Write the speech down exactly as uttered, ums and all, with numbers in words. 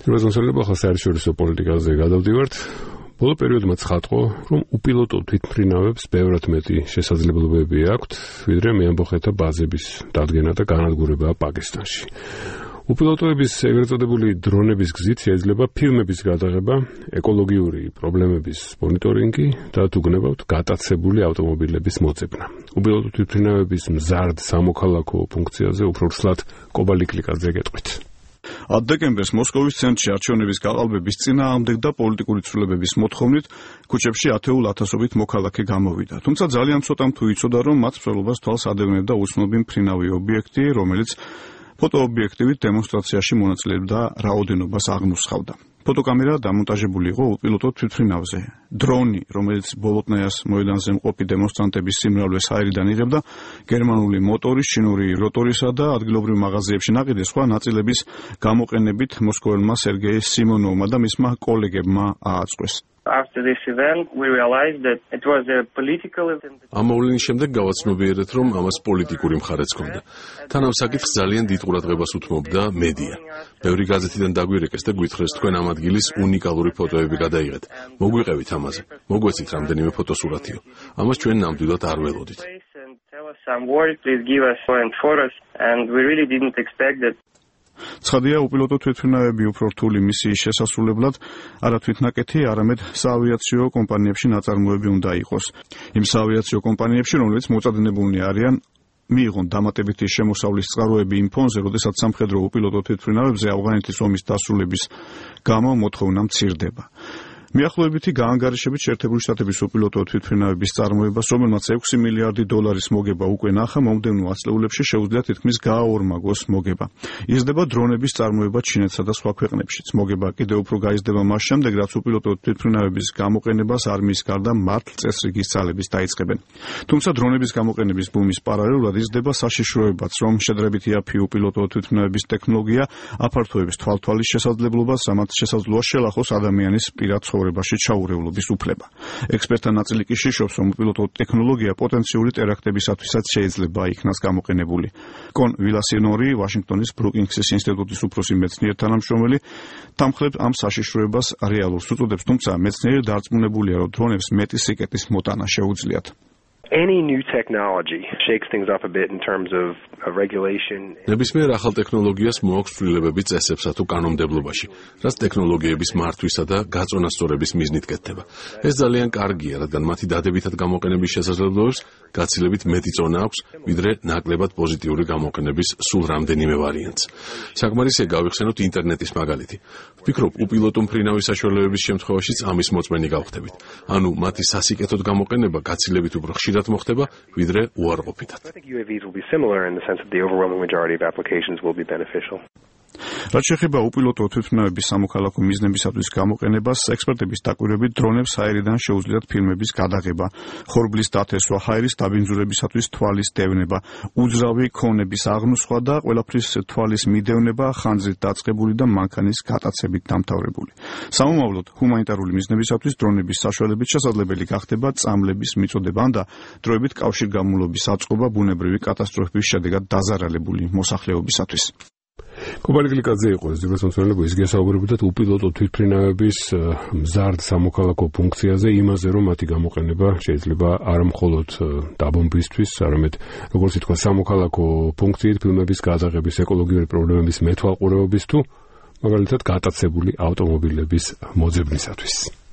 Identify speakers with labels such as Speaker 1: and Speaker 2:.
Speaker 1: როზონსელება ხო საერთაშორისო პოლიტიკაზე გადავდივართ. ბოლო პერიოდმა ცხადყო, რომ უპილოტო თვითმფრინავებს ბევრად მეტი შესაძლებლობები აქვთ, ვიდრე მეამბოხეთა ბაზების დადგენა და განადგურება პაკისტანში. უპილოტოების ეგრეთ წოდებული დრონების გზით შეიძლება ფილმების გადაღება, ეკოლოგიური პრობლემების მონიტორინგი და თუ გნებავთ გატაცებული ავტომობილების მოძებნა. უპილოტო თვითმფრინავების მზარდ სამოქალაქო ფუნქციაზე უფრო სლად კობალიკლიკაძე გეტყვით.
Speaker 2: დეკემბერს მოსკოვის ცენტრში არჩევნების გაყალბების წინააღმდეგ და პოლიტიკური ცვლილებების მოთხოვნით ქუჩებში ათეულ ათასობით მოქალაქე გამოვიდა. თუმცა ძალიან ცოტამ თუ იცოდა, რომ მათ მსვლელობას თვალს ადევნებდა უცნობი მფრინავი ობიექტი, რომელიც ფოტოობიექტივით დემონსტრაციაში მონაწილეობდა რაოდენობას აღნუსხავდა. ფოტოკამერა დამონტაჟებული იყო უპილოტო თვითმფრინავზე. დრონი, რომელიც ბოლოტნაიას მოედანზე მყოფი დემონსტრანტების სიმრავლეს აერიდან იღებდა, გერმანული მოტორის, ჩინური როტორისა და ადგილობრივ მაღაზიებში ნაყიდე სხვა ნაწილების გამოყენებით მოსკოველმა სერგეი სიმონოვმა და მისმა კოლეგებმა ააწყვეს.
Speaker 3: After this event, we realized that it was a political event.
Speaker 4: ამ მოვლენის შემდეგ გავაცნობიერეთ, რომ ამას პოლიტიკური მხარეც ჰქონდა. თან ამ საკითხს ძალიან დიდ ყურადღებას უთმობდა მედია. ბევრი გაზეთიდან დაგვირეკეს და გვითხრეს თქვენ ამ ადგილის უნიკალური ფოტოები გადაიღეთ. მოგვიყევით ამაზე. მოგვეცით რამდენიმე ფოტოსურათიო. ამას ჩვენ ნამდვილად არ ველოდით.
Speaker 3: Some words, please give us and photos, and we really didn't expect that.
Speaker 2: ცხადია, უპილოტო თვითმფრინავები უფრო რთული მისიის შესასრულებლად არა თვითნაკეთი, არამედ საავიაციო კომპანიებში ნაწარმოები უნდა იყოს. იმ საავიაციო კომპანიებში, რომლებიც მოწადინებულნი არიან, მიიღონ დამატებითი შემოსავლის წყაროები იმ ფონზე, როდესაც სამხედრო უპილოტო თვითმფრინავებზე ავღანეთის ომის დასრულების გამო მოთხოვნა მცირდება. მიახლოებითი გაანგარიშებით შეერთებული შტატების უპილოტო თვითმფრინავების წარმოებას, რომელმაც ექვსი მილიარდი დოლარის მოგება უკვე ნახა, მომდევნო ათწლეულებში შეუძლია თითქმის გააორმაგოს მოგება. იზრდება დრონების წარმოება ჩინეთსა და სხვა ქვეყნებშიც. მოგება კიდევ უფრო გაიზრდება მას შემდეგ, რაც უპილოტო თვითმფრინავების გამოყენებას არმიის გარდა მართლწესრიგის ძალების დაიწყებენ. თუმცა დრონების გამოყენების ბუმის პარალელურად იზრდება საშიშროებაც, რომ შედარებით იაფი უპილოტო თვითმფრინავების ტექნოლოგია აფართოებს თვალთვალის შესაძლებლობას, ამათ შესაძლოა შელახოს ადამიანის პირად ცხოვრებაში ჩაურევლობის უფლება. ექსპერტთა ნაწილი კი შიშობს, რომ უპილოტო ტექნოლოგია პოტენციური ტერაქტებისათვისაც შეიძლება იქნას გამოყენებული. კონ ვილასინორი, ვაშინგტონის ბრუკინგსის ინსტიტუტის უფროსი მეცნიერ თანამშრომელი, თანხმობს ამ საშიშროებას რეალურს უწოდებს, თუმცა მეცნიერი დარწმუნებულია, რომ დრონებს მეტი სიკეთის მოტანა შეუძლიათ.
Speaker 5: Any new technology shakes things up a bit in terms of, of regulation.
Speaker 4: ნებისმიერ ახალ ტექნოლოგიას მოაქვს ცვლილებები წესებსა თუ კანონმდებლობაში, რაც ტექნოლოგიების მართვისა და გაწონასწორების მიზნით კეთდება. ეს ძალიან კარგია, რადგან მათი დადებითად გამოყენების შესაძლებლობებს გაცილებით მეტი წონა აქვს, ვიდრე ნაკლებად პოზიტიური გამოყენების სულ რამდენიმე ვარიანტს. საკმარისია გავიხსენოთ ინტერნეტის მაგალითი. ვფიქრობ, უპილოტო მფრინავის საშუალებების შემთხვევაშიც ამის მოწმენი გავხდებით. ანუ მათი სასიკეთოდ გამოყენება გაცილებით უფრო ხშირად მოხდება, ვიდრე უარყოფითად.
Speaker 5: I think U A Vs will be similar in the sense that the overwhelming majority of applications will be beneficial.
Speaker 2: რაც შეეხება უპილოტო თვითმფრინავების სამოქალაქო მიზნებისათვის გამოყენებას, ექსპერტების დაკვირვებით დრონებს აერიდან შეუძლიათ ფილმების გადაღება, ხორბლის დათესვა, ჰაერის დაბინძურებისათვის თვალის დევნება, უძრავი ქონების აღნუსხვა და ყველაფრის თვალის მიდევნება ხანძრით დაწყებული და მანქანის გატაცებით დამთავრებული. სამომავლოდ, ჰუმანიტარული მიზნებისათვის დრონების საშუალებით შესაძლებელი გახდება წამლების მიწოდება და დროებით კავშირგამულობის აწყობა ბუნებრივი კატასტროფების შედეგად დაზარალებული მოსახლეობისათვის.
Speaker 1: კობალიკლიკაძე იყო ეს ძირითადად ის გასაუბრებოდათ უპილოტო თვითმფრინავების მზარდ სამოქალაქო ფუნქციაზე, იმაზე, რომ მათი გამოყენება შეიძლება არა მხოლოდ დაბომბვისთვის, არამედ როგორც ითქვა, სამოქალაქო ფუნქციით ფილმების გადაღების, ეკოლოგიური პრობლემების მეთვალყურეობის თუ მაგალითად გატაცებული ავტომობილების მოძებნისათვის.